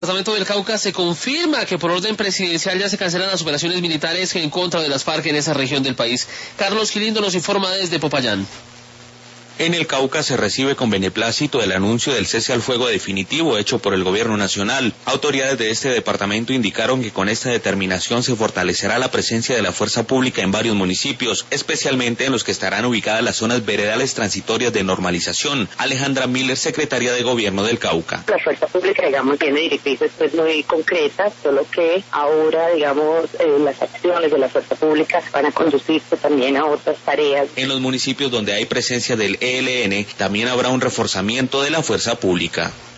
Departamento del Cauca se confirma que por orden presidencial ya se cancelan las operaciones militares en contra de las FARC en esa región del país. Carlos Gilindo nos informa desde Popayán. En el Cauca se recibe con beneplácito el anuncio del cese al fuego definitivo hecho por el gobierno nacional. Autoridades de este departamento indicaron que con esta determinación se fortalecerá la presencia de la fuerza pública en varios municipios, especialmente en los que estarán ubicadas las zonas veredales transitorias de normalización. Alejandra Miller, secretaria de Gobierno del Cauca. La fuerza pública, tiene directrices muy concretas, solo que ahora, las acciones de la fuerza pública van a conducirse también a otras tareas. En los municipios donde hay presencia del ELN también habrá un reforzamiento de la fuerza pública.